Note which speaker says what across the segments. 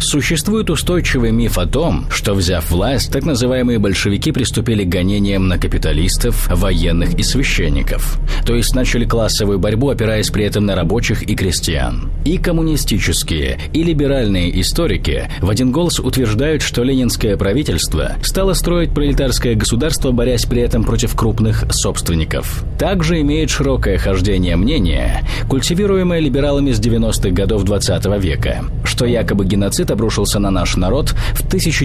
Speaker 1: Существует устойчивый миф о том, что, взяв власть, так называемые большевики приступили к гонениям на капиталистов, военных и священников. То есть начали классовую борьбу, опираясь при этом на рабочих и крестьян. И коммунистические, и либеральные историки в один голос утверждают, что ленинское правительство стало строить пролетарское государство, борясь при этом против крупных собственников. Также имеет широкое хождение мнение, культивируемое либералами с 90-х годов 20 века, что якобы геноцид обрушился на наш народ в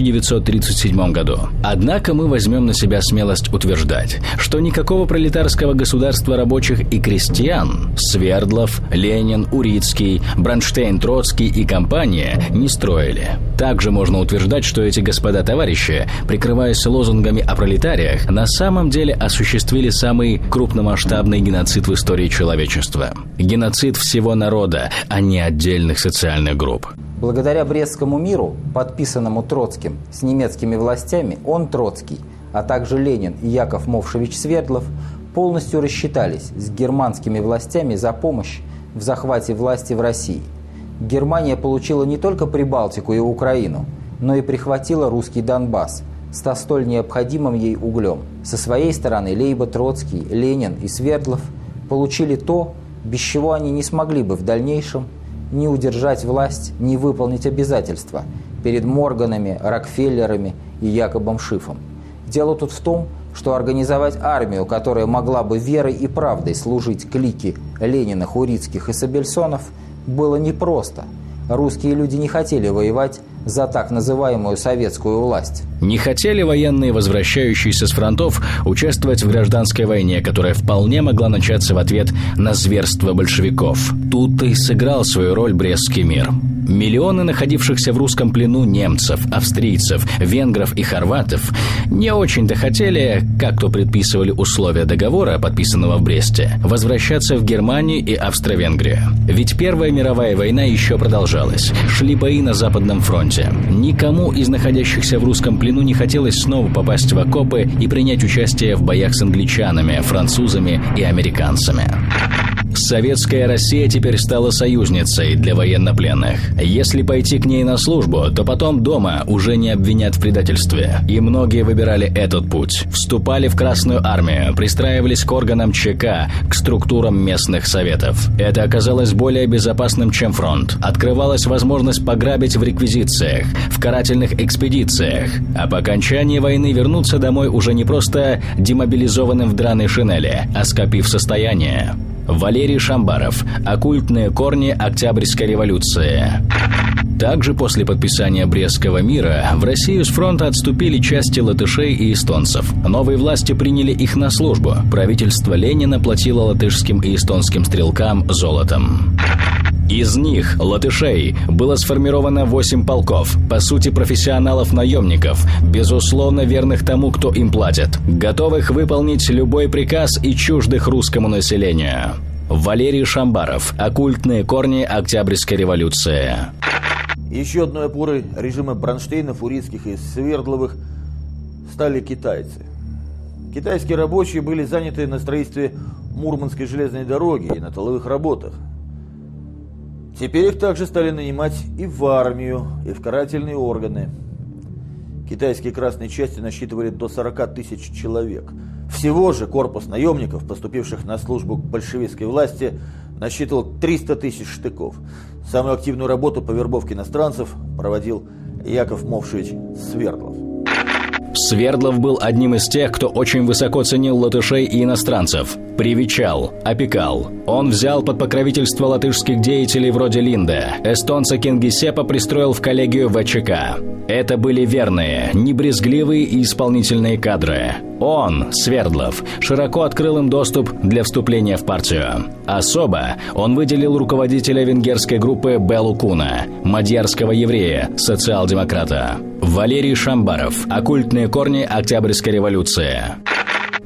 Speaker 1: 1937 году. Однако мы возьмем на себя смелость утверждать, что никакого пролетарского государства рабочих и крестьян Свердлов, Ленин, Урицкий, Бронштейн, Троцкий и компания не строили. Также можно утверждать, что эти господа-товарищи, прикрываясь лозунгами о пролетариях, на самом деле осуществили самый крупномасштабный геноцид в истории человечества. Геноцид всего народа, а не отдельных социальных групп.
Speaker 2: Благодаря Брестскому миру, подписанному Троцким с немецкими властями, он, Троцкий, а также Ленин и Яков Мовшевич Свердлов полностью рассчитались с германскими властями за помощь в захвате власти в России. Германия получила не только Прибалтику и Украину, но и прихватила русский Донбасс со столь необходимым ей углем. Со своей стороны Лейба, Троцкий, Ленин и Свердлов получили то, без чего они не смогли бы в дальнейшем ни удержать власть, ни выполнить обязательства перед Морганами, Рокфеллерами и Якобом Шифом. Дело тут в том, что организовать армию, которая могла бы верой и правдой служить клике Лениных, Урицких и Сабельсонов, было непросто. Русские люди не хотели воевать за так называемую советскую власть.
Speaker 1: Не хотели военные, возвращающиеся с фронтов, участвовать в гражданской войне, которая вполне могла начаться в ответ на зверство большевиков. Тут-то и сыграл свою роль Брестский мир. Миллионы находившихся в русском плену немцев, австрийцев, венгров и хорватов не очень-то хотели, как то предписывали условия договора, подписанного в Бресте, возвращаться в Германию и Австро-Венгрию. Ведь Первая мировая война еще продолжалась. Шли бои на Западном фронте. Никому из находящихся в русском плену не хотелось снова попасть в окопы и принять участие в боях с англичанами, французами и американцами. Советская Россия теперь стала союзницей для военнопленных. Если пойти к ней на службу, то потом дома уже не обвинят в предательстве. И многие выбирали этот путь. Вступали в Красную армию, пристраивались к органам ЧК, к структурам местных советов. Это оказалось более безопасным, чем фронт. Открывалась возможность пограбить в реквизициях, в карательных экспедициях. А по окончании войны вернуться домой уже не просто демобилизованным в драной шинели, а скопив состояние. Валерий Шамбаров. Оккультные корни Октябрьской революции. Также после подписания Брестского мира в Россию с фронта отступили части латышей и эстонцев. Новые власти приняли их на службу. Правительство Ленина платило латышским и эстонским стрелкам золотом. Из них, латышей, было сформировано 8 полков, по сути профессионалов-наемников, безусловно верных тому, кто им платит, готовых выполнить любой приказ и чуждых русскому населению. Валерий Шамбаров. Оккультные корни Октябрьской революции.
Speaker 3: Еще одной опорой режима Бронштейнов, Урицких и Свердловых стали китайцы. Китайские рабочие были заняты на строительстве Мурманской железной дороги и на тыловых работах. Теперь их также стали нанимать и в армию, и в карательные органы. Китайские красные части насчитывали до 40 тысяч человек. Всего же корпус наемников, поступивших на службу к большевистской власти, насчитывал 300 тысяч штыков. Самую активную работу по вербовке иностранцев проводил Яков Мовшевич Свердлов.
Speaker 1: Свердлов был одним из тех, кто очень высоко ценил латышей и иностранцев. Привечал, опекал. Он взял под покровительство латышских деятелей вроде Линде. Эстонца Кингисеппа пристроил в коллегию ВЧК. Это были верные, небрезгливые и исполнительные кадры. Он, Свердлов, широко открыл им доступ для вступления в партию. Особо он выделил руководителя венгерской группы Беллу Куна, мадьярского еврея, социал-демократа. Валерий Шамбаров. Оккультные корни Октябрьской революции.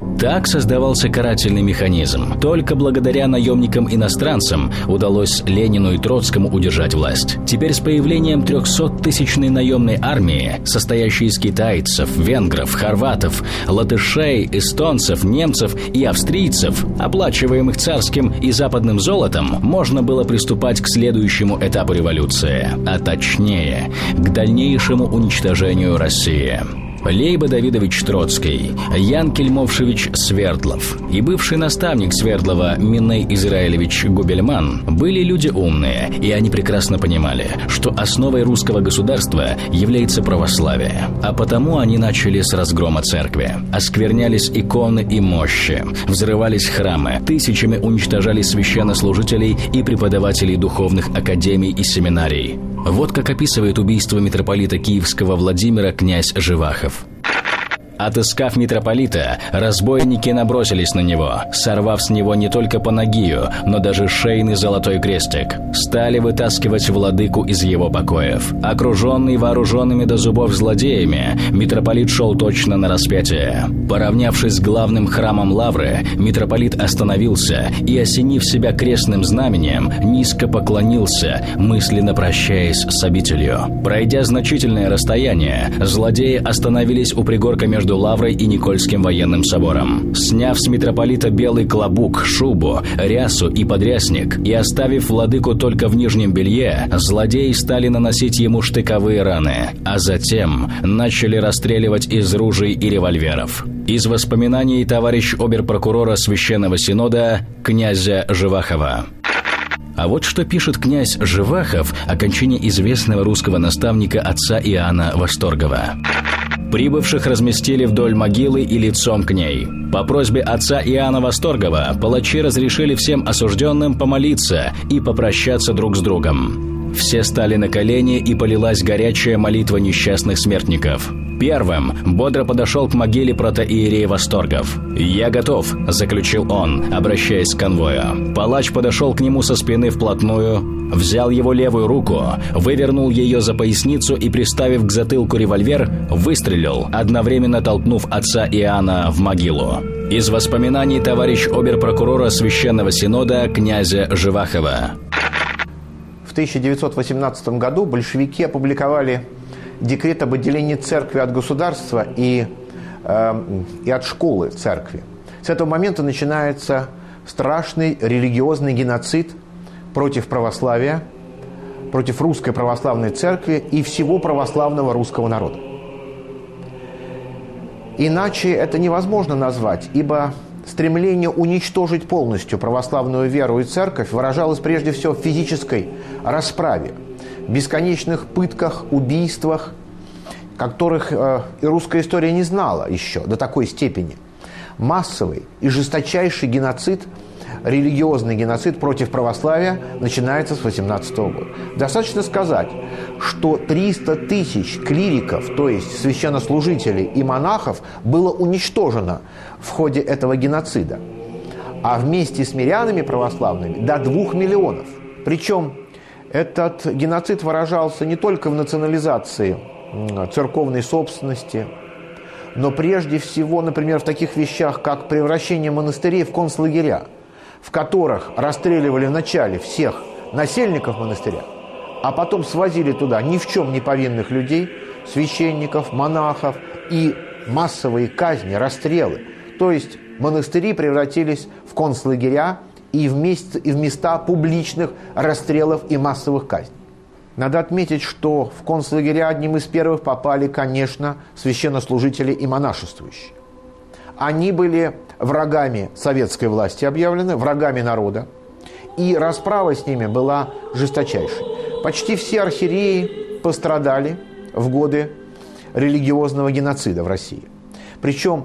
Speaker 1: Так создавался карательный механизм. Только благодаря наемникам-иностранцам удалось Ленину и Троцкому удержать власть. Теперь с появлением 300-тысячной наемной армии, состоящей из китайцев, венгров, хорватов, латышей, эстонцев, немцев и австрийцев, оплачиваемых царским и западным золотом, можно было приступать к следующему этапу революции, а точнее, к дальнейшему уничтожению России. Лейба Давидович Троцкий, Ян Кельмовшевич Свердлов и бывший наставник Свердлова Миней Израилевич Губельман были люди умные, и они прекрасно понимали, что основой русского государства является православие. А потому они начали с разгрома церкви. Осквернялись иконы и мощи, взрывались храмы, тысячами уничтожали священнослужителей и преподавателей духовных академий и семинарий. Вот как описывает убийство митрополита Киевского Владимира князь Живахов. Отыскав митрополита, разбойники набросились на него, сорвав с него не только панагию, но даже шейный золотой крестик. Стали вытаскивать владыку из его покоев. Окруженный вооруженными до зубов злодеями, митрополит шел точно на распятие. Поравнявшись с главным храмом Лавры, митрополит остановился и, осенив себя крестным знаменем, низко поклонился, мысленно прощаясь с обителью. Пройдя значительное расстояние, злодеи остановились у пригорка между Лаврой и Никольским военным собором. Сняв с митрополита белый клобук, шубу, рясу и подрясник и оставив владыку только в нижнем белье, злодеи стали наносить ему штыковые раны, а затем начали расстреливать из ружей и револьверов. Из воспоминаний товарищ обер-прокурора Священного Синода князя Живахова. А вот что пишет князь Живахов о кончине известного русского наставника отца Иоанна Восторгова. Прибывших разместили вдоль могилы и лицом к ней. По просьбе отца Иоанна Восторгова палачи разрешили всем осужденным помолиться и попрощаться друг с другом. Все стали на колени, и полилась горячая молитва несчастных смертников. Первым бодро подошел к могиле протоиерей Восторгов. «Я готов», – заключил он, обращаясь к конвою. Палач подошел к нему со спины вплотную, взял его левую руку, вывернул ее за поясницу и, приставив к затылку револьвер, выстрелил, одновременно толкнув отца Иоанна в могилу. Из воспоминаний товарищ обер-прокурора Священного Синода князя Живахова.
Speaker 4: В 1918 году большевики опубликовали декрет об отделении церкви от государства и от школы церкви. С этого момента начинается страшный религиозный геноцид против православия, против русской православной церкви и всего православного русского народа. Иначе это невозможно назвать, ибо стремление уничтожить полностью православную веру и церковь выражалось прежде всего в физической расправе, бесконечных пытках, убийствах, которых и русская история не знала еще до такой степени. Массовый и жесточайший геноцид, религиозный геноцид против православия начинается с 18 года. Достаточно сказать, что 300 тысяч клириков, то есть священнослужителей и монахов, было уничтожено в ходе этого геноцида. А вместе с мирянами православными до 2 миллионов. Причем этот геноцид выражался не только в национализации церковной собственности, но прежде всего, например, в таких вещах, как превращение монастырей в концлагеря, в которых расстреливали вначале всех насельников монастыря, а потом свозили туда ни в чем не повинных людей, священников, монахов, и массовые казни, расстрелы. То есть монастыри превратились в концлагеря и в места публичных расстрелов и массовых казней. Надо отметить, что в концлагеря одним из первых попали, конечно, священнослужители и монашествующие. Они были врагами советской власти объявлены, врагами народа, и расправа с ними была жесточайшей. Почти все архиереи пострадали в годы религиозного геноцида в России. Причем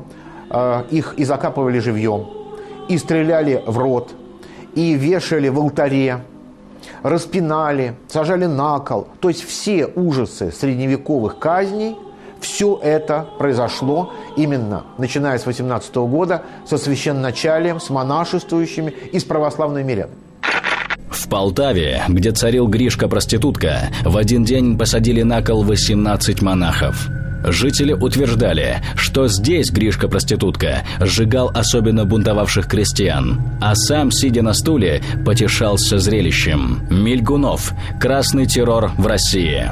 Speaker 4: их и закапывали живьем, и стреляли в рот, и вешали в алтаре, распинали, сажали на кол. То есть все ужасы средневековых казней, все это произошло именно начиная с 18 года со священноначалием, с монашествующими и с православными мирянами.
Speaker 1: В Полтаве, где царил Гришка-проститутка, в один день посадили на кол 18 монахов. Жители утверждали, что здесь Гришка-проститутка сжигал особенно бунтовавших крестьян, а сам, сидя на стуле, потешался зрелищем. Мильгунов. Красный террор в России.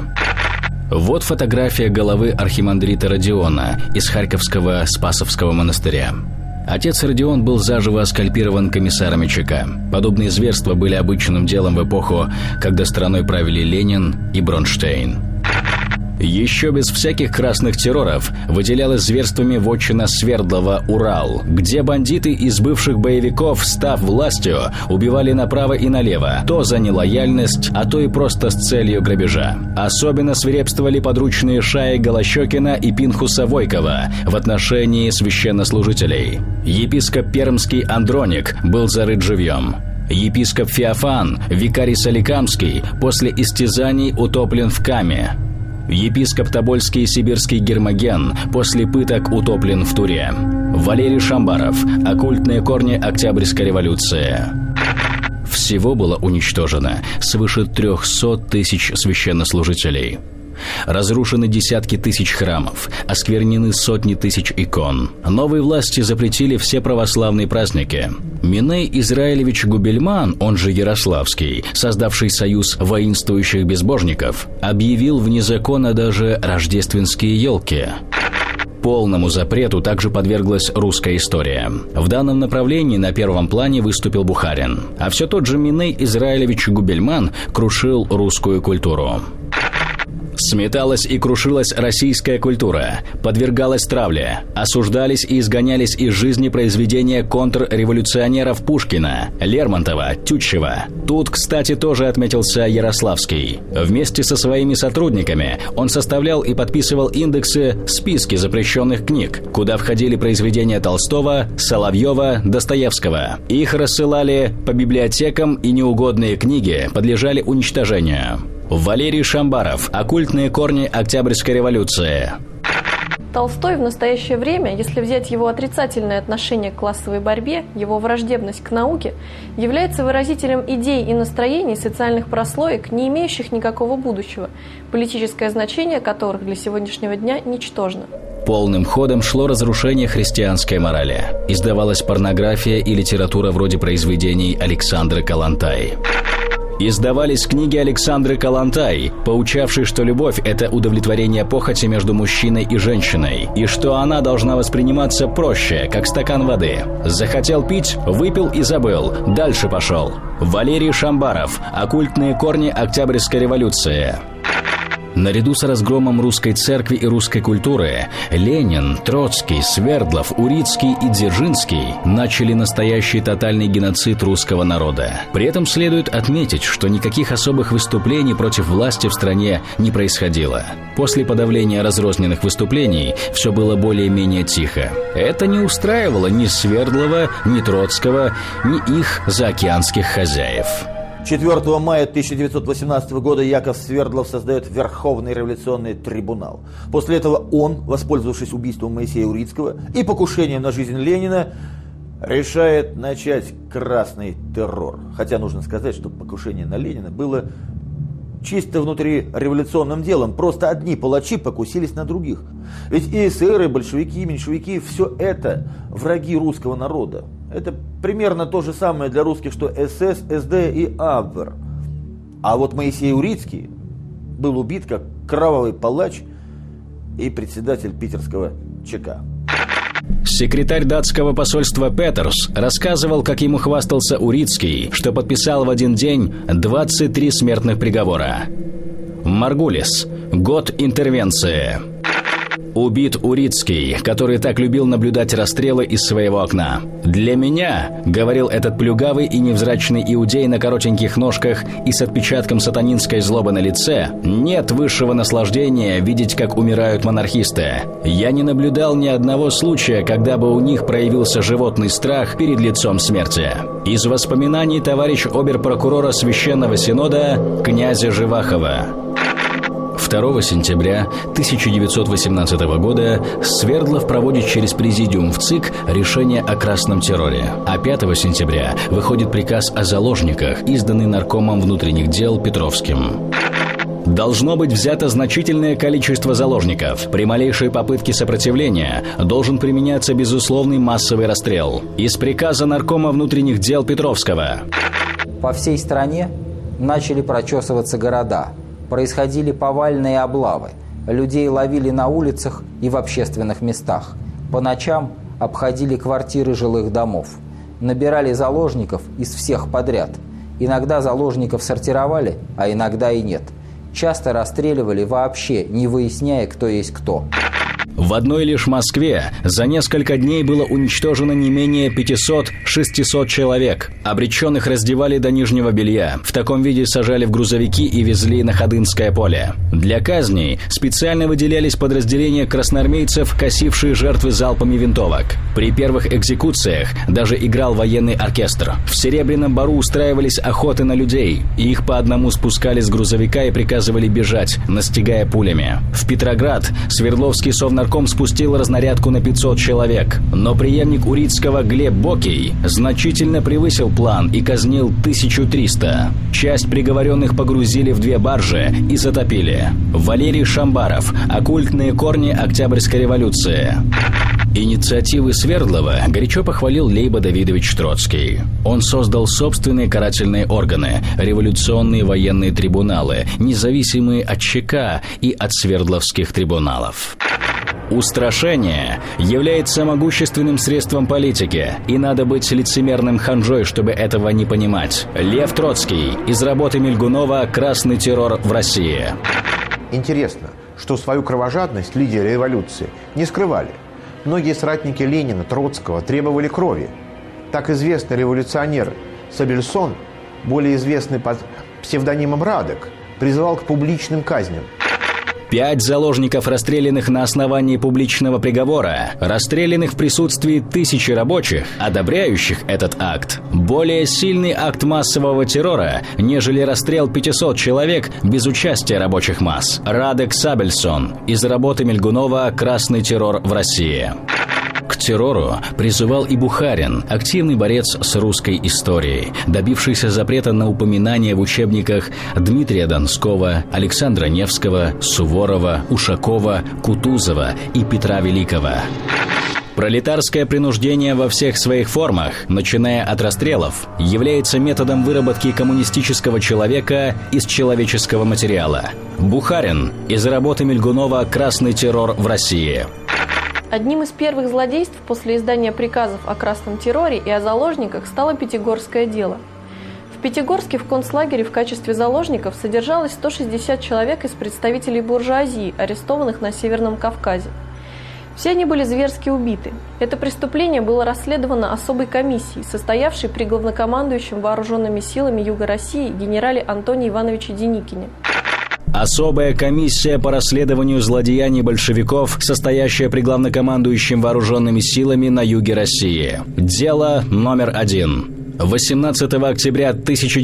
Speaker 1: Вот фотография головы архимандрита Родиона из Харьковского Спасовского монастыря. Отец Родион был заживо скальпирован комиссарами ЧК. Подобные зверства были обычным делом в эпоху, когда страной правили Ленин и Бронштейн. Еще без всяких красных терроров выделялась зверствами вотчина Свердлова «Урал», где бандиты из бывших боевиков, став властью, убивали направо и налево, то за нелояльность, а то и просто с целью грабежа. Особенно свирепствовали подручные Шаи Голощекина и Пинхуса Войкова в отношении священнослужителей. Епископ Пермский Андроник был зарыт живьем. Епископ Феофан, викарий Соликамский, после истязаний утоплен в Каме. Епископ Тобольский Сибирский Гермоген после пыток утоплен в Туре. Валерий Шамбаров. Оккультные корни Октябрьской революции. Всего было уничтожено свыше 300 тысяч священнослужителей. Разрушены десятки тысяч храмов, осквернены сотни тысяч икон. Новые власти запретили все православные праздники. Миней Израилевич Губельман, он же Ярославский, создавший союз воинствующих безбожников, объявил вне закона даже рождественские елки. Полному запрету также подверглась русская история. В данном направлении на первом плане выступил Бухарин, а все тот же Миней Израилевич Губельман крушил русскую культуру. Сметалась и крушилась российская культура, подвергалась травле, осуждались и изгонялись из жизни произведения контрреволюционеров Пушкина, Лермонтова, Тютчева. Тут, кстати, тоже отметился Ярославский. Вместе со своими сотрудниками он составлял и подписывал индексы «Списки запрещенных книг», куда входили произведения Толстого, Соловьева, Достоевского. Их рассылали по библиотекам, и неугодные книги подлежали уничтожению. Валерий Шамбаров. Оккультные корни Октябрьской революции.
Speaker 5: Толстой в настоящее время, если взять его отрицательное отношение к классовой борьбе, его враждебность к науке, является выразителем идей и настроений социальных прослоек, не имеющих никакого будущего, политическое значение которых для сегодняшнего дня ничтожно.
Speaker 1: Полным ходом шло разрушение христианской морали. Издавалась порнография и литература вроде произведений Александры Калантай. Издавались книги Александры Калантай, поучавшей, что любовь – это удовлетворение похоти между мужчиной и женщиной, и что она должна восприниматься проще, как стакан воды. Захотел пить – выпил и забыл, дальше пошел. Валерий Шамбаров. Оккультные корни Октябрьской революции. Наряду с разгромом русской церкви и русской культуры Ленин, Троцкий, Свердлов, Урицкий и Дзержинский начали настоящий тотальный геноцид русского народа. При этом следует отметить, что никаких особых выступлений против власти в стране не происходило. После подавления разрозненных выступлений все было более-менее тихо. Это не устраивало ни Свердлова, ни Троцкого, ни их заокеанских хозяев.
Speaker 3: 4 мая 1918 года Яков Свердлов создает Верховный революционный трибунал. После этого он, воспользовавшись убийством Моисея Урицкого и покушением на жизнь Ленина, решает начать красный террор. Хотя нужно сказать, что покушение на Ленина было чисто внутриреволюционным делом. Просто одни палачи покусились на других. Ведь и эсеры, большевики, меньшевики – все это враги русского народа. Это примерно то же самое для русских, что СС, СД и Абвер. А вот Моисей Урицкий был убит как кровавый палач и председатель питерского ЧК.
Speaker 1: Секретарь датского посольства Петерс рассказывал, как ему хвастался Урицкий, что подписал в один день 23 смертных приговора. Маргулис. Год интервенции. Убит Урицкий, который так любил наблюдать расстрелы из своего окна. «Для меня, — говорил этот плюгавый и невзрачный иудей на коротеньких ножках и с отпечатком сатанинской злобы на лице, нет высшего наслаждения видеть, как умирают монархисты. Я не наблюдал ни одного случая, когда бы у них проявился животный страх перед лицом смерти». Из воспоминаний товарищ обер-прокурора Священного Синода князя Живахова. 2 сентября 1918 года Свердлов проводит через президиум в ЦИК решение о красном терроре, а 5 сентября выходит приказ о заложниках, изданный наркомом внутренних дел Петровским. Должно быть взято значительное количество заложников. При малейшей попытке сопротивления должен применяться безусловный массовый расстрел. Из приказа Наркома внутренних дел Петровского.
Speaker 2: По всей стране начали прочесываться города. Происходили повальные облавы. Людей ловили на улицах и в общественных местах. По ночам обходили квартиры жилых домов. Набирали заложников из всех подряд. Иногда заложников сортировали, а иногда и нет. Часто расстреливали вообще, не выясняя, кто есть кто.
Speaker 1: В одной лишь Москве за несколько дней было уничтожено не менее 500-600 человек. Обреченных раздевали до нижнего белья. В таком виде сажали в грузовики и везли на Ходынское поле. Для казней специально выделялись подразделения красноармейцев, косившие жертвы залпами винтовок. При первых экзекуциях даже играл военный оркестр. В Серебряном Бору устраивались охоты на людей. Их по одному спускали с грузовика и приказывали бежать, настигая пулями. В Петроград Свердловский совнарком спустил разнарядку на 500 человек. Но преемник Урицкого Глеб Бокий значительно превысил план и казнил 1300. Часть приговоренных погрузили в 2 баржи и затопили. Валерий Шамбаров. Оккультные корни Октябрьской революции. Инициативы Свердлова горячо похвалил Лейба Давидович Троцкий. Он создал собственные карательные органы, революционные военные трибуналы, независимые от ЧК и от свердловских трибуналов. Устрашение является могущественным средством политики, и надо быть лицемерным ханжой, чтобы этого не понимать. Лев Троцкий. Из работы Мильгунова «Красный террор в России».
Speaker 4: Интересно, что свою кровожадность лидеры революции не скрывали. Многие соратники Ленина, Троцкого требовали крови. Так известный революционер Сабельсон, более известный под псевдонимом Радек, призывал к публичным казням.
Speaker 1: 5 заложников, расстрелянных на основании публичного приговора, расстрелянных в присутствии 1000 рабочих, одобряющих этот акт. Более сильный акт массового террора, нежели расстрел 500 человек без участия рабочих масс. Радек Сабельсон. Из работы Мильгунова «Красный террор в России». К террору призывал и Бухарин, активный борец с русской историей, добившийся запрета на упоминание в учебниках Дмитрия Донского, Александра Невского, Суворова, Ушакова, Кутузова и Петра Великого. Пролетарское принуждение во всех своих формах, начиная от расстрелов, является методом выработки коммунистического человека из человеческого материала. Бухарин. Из работы Мильгунова «Красный террор в России».
Speaker 5: Одним из первых злодейств после издания приказов о красном терроре и о заложниках стало Пятигорское дело. В Пятигорске в концлагере в качестве заложников содержалось 160 человек из представителей буржуазии, арестованных на Северном Кавказе. Все они были зверски убиты. Это преступление было расследовано особой комиссией, состоявшей при главнокомандующем вооруженными силами Юга России генерале Антоне Ивановиче Деникине.
Speaker 1: Особая комиссия по расследованию злодеяний большевиков, состоящая при главнокомандующем вооруженными силами на юге России. Дело номер 1. 18 октября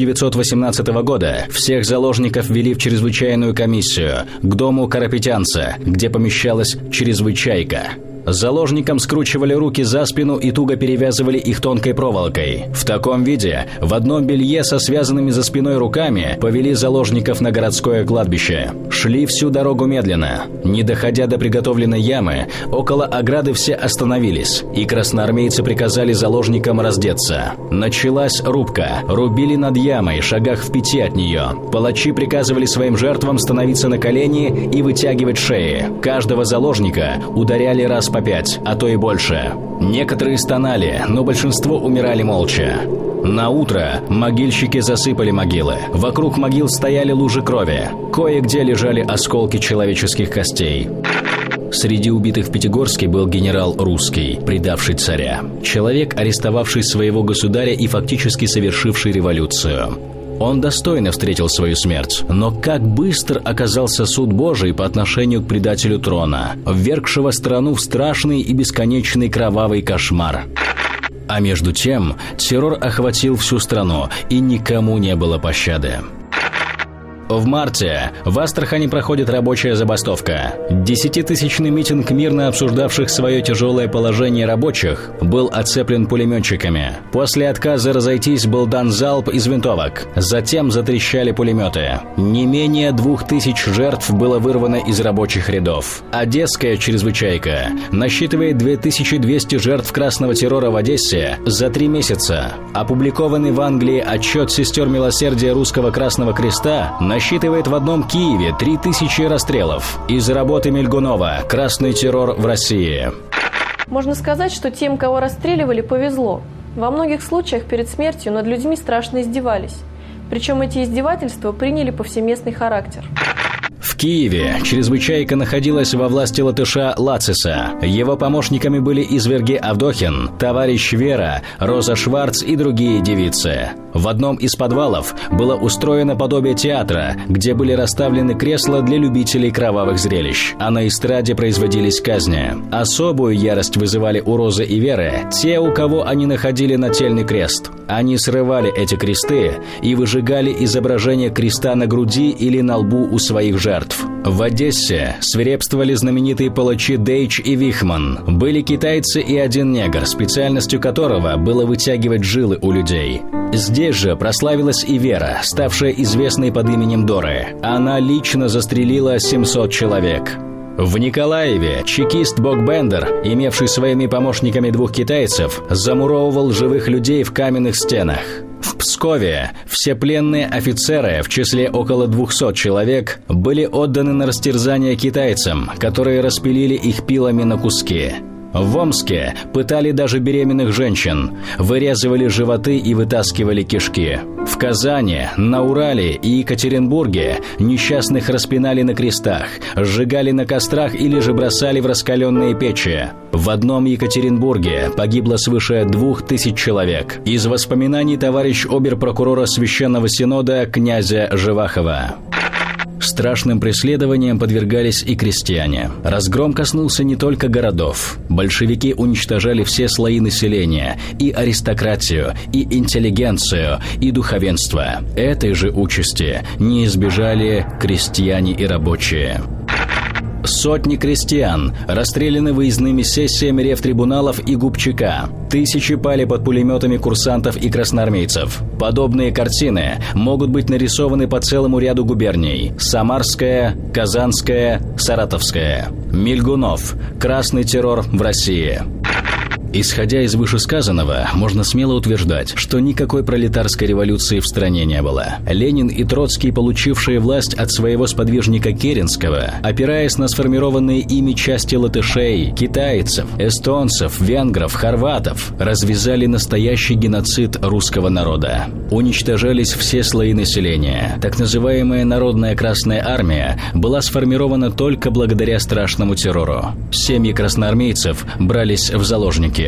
Speaker 1: 1918 года всех заложников ввели в чрезвычайную комиссию к дому Карапетянца, где помещалась чрезвычайка. Заложникам скручивали руки за спину и туго перевязывали их тонкой проволокой. В таком виде, в одном белье со связанными за спиной руками, повели заложников на городское кладбище. Шли всю дорогу медленно. Не доходя до приготовленной ямы, около ограды все остановились, и красноармейцы приказали заложникам раздеться. Началась рубка. Рубили над ямой, шагах в 5 от нее. Палачи приказывали своим жертвам становиться на колени и вытягивать шеи. Каждого заложника ударяли раз по 5, а то и больше. Некоторые стонали, но большинство умирали молча. На утро могильщики засыпали могилы. Вокруг могил стояли лужи крови. Кое-где лежали осколки человеческих костей. Среди убитых в Пятигорске был генерал Русский, предавший царя. Человек, арестовавший своего государя и фактически совершивший революцию. Он достойно встретил свою смерть, но как быстро оказался суд Божий по отношению к предателю трона, ввергшего страну в страшный и бесконечный кровавый кошмар. А между тем террор охватил всю страну, и никому не было пощады. В марте в Астрахани проходит рабочая забастовка. 10-тысячный митинг мирно обсуждавших свое тяжелое положение рабочих был оцеплен пулеметчиками. После отказа разойтись был дан залп из винтовок. Затем затрещали пулеметы. Не менее 2000 жертв было вырвано из рабочих рядов. Одесская чрезвычайка насчитывает 2200 жертв красного террора в Одессе за 3 месяца. Опубликованный в Англии отчет сестер милосердия Русского Красного Креста насчитывает в одном Киеве 3000 расстрелов. Из работы Мильгунова «Красный террор в России».
Speaker 5: Можно сказать, что тем, кого расстреливали, повезло. Во многих случаях перед смертью над людьми страшно издевались. Причем эти издевательства приняли повсеместный характер.
Speaker 1: В Киеве чрезвычайка находилась во власти латыша Лациса. Его помощниками были изверги Авдохин, товарищ Вера, Роза Шварц и другие девицы. В одном из подвалов было устроено подобие театра, где были расставлены кресла для любителей кровавых зрелищ, а на эстраде производились казни. Особую ярость вызывали у Розы и Веры те, у кого они находили нательный крест. Они срывали эти кресты и выжигали изображение креста на груди или на лбу у своих жертв. В Одессе свирепствовали знаменитые палачи Дейч и Вихман. Были китайцы и один негр, специальностью которого было вытягивать жилы у людей. Здесь же прославилась и Вера, ставшая известной под именем Доры. Она лично застрелила 700 человек. В Николаеве чекист Бокбендер, имевший своими помощниками 2 китайцев, замуровывал живых людей в каменных стенах. В Пскове все пленные офицеры, в числе около 200 человек, были отданы на растерзание китайцам, которые распилили их пилами на куски. В Омске пытали даже беременных женщин, вырезывали животы и вытаскивали кишки. В Казани, на Урале и Екатеринбурге несчастных распинали на крестах, сжигали на кострах или же бросали в раскаленные печи. В одном Екатеринбурге погибло свыше 2000 человек. Из воспоминаний товарищ обер-прокурора Священного Синода князя Живахова. Страшным преследованиям подвергались и крестьяне. Разгром коснулся не только городов. Большевики уничтожали все слои населения, и аристократию, и интеллигенцию, и духовенство. Этой же участи не избежали крестьяне и рабочие. Сотни крестьян расстреляны выездными сессиями ревтрибуналов и Губчака. Тысячи пали под пулеметами курсантов и красноармейцев. Подобные картины могут быть нарисованы по целому ряду губерний: Самарская, Казанская, Саратовская. Мильгунов. Красный террор в России. Исходя из вышесказанного, можно смело утверждать, что никакой пролетарской революции в стране не было. Ленин и Троцкий, получившие власть от своего сподвижника Керенского, опираясь на сформированные ими части латышей, китайцев, эстонцев, венгров, хорватов, развязали настоящий геноцид русского народа. Уничтожались все слои населения. Так называемая Народная Красная Армия была сформирована только благодаря страшному террору. Семьи красноармейцев брались в заложники.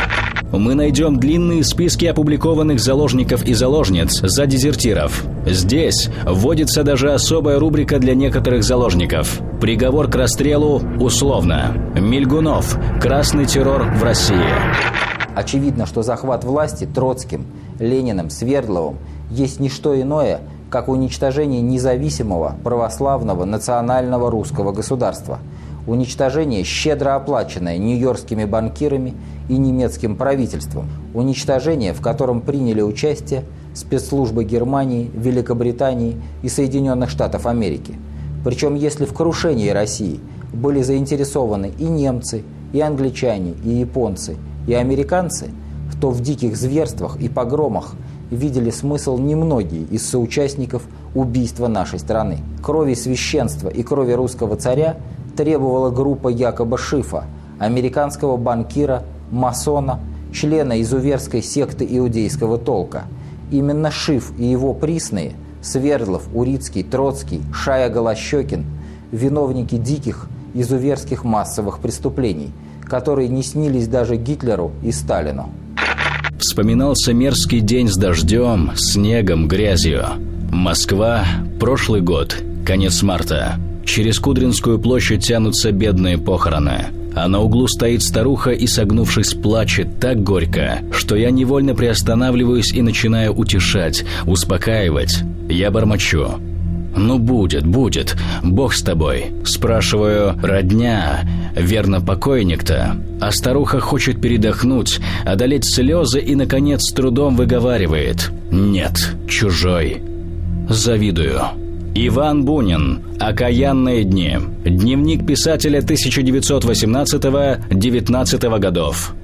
Speaker 1: Мы найдем длинные списки опубликованных заложников и заложниц за дезертиров. Здесь вводится даже особая рубрика для некоторых заложников. Приговор к расстрелу условно. Мильгунов. Красный террор в России.
Speaker 2: Очевидно, что захват власти Троцким, Лениным, Свердловым есть не что иное, как уничтожение независимого православного национального русского государства. Уничтожение, щедро оплаченное нью-йоркскими банкирами и немецким правительством. Уничтожение, в котором приняли участие спецслужбы Германии, Великобритании и Соединенных Штатов Америки. Причем, если в крушении России были заинтересованы и немцы, и англичане, и японцы, и американцы, то в диких зверствах и погромах видели смысл немногие из соучастников убийства нашей страны. Крови священства и крови русского царя требовала группа Якоба Шифа, американского банкира, масона, члена изуверской секты иудейского толка. Именно Шиф и его присные – Свердлов, Урицкий, Троцкий, Шая Голощекин – виновники диких изуверских массовых преступлений, которые не снились даже Гитлеру и Сталину.
Speaker 1: Вспоминался мерзкий день с дождем, снегом, грязью. Москва, прошлый год, конец марта. Через Кудринскую площадь тянутся бедные похороны. А на углу стоит старуха и, согнувшись, плачет так горько, что я невольно приостанавливаюсь и начинаю утешать, успокаивать. Я бормочу: «Ну, будет, Бог с тобой». Спрашиваю: «Родня, верно, покойник-то?» А старуха хочет передохнуть, одолеть слезы и, наконец, с трудом выговаривает: «Нет, чужой». Завидую. Иван Бунин. «Окаянные дни». Дневник писателя 1918-19 годов.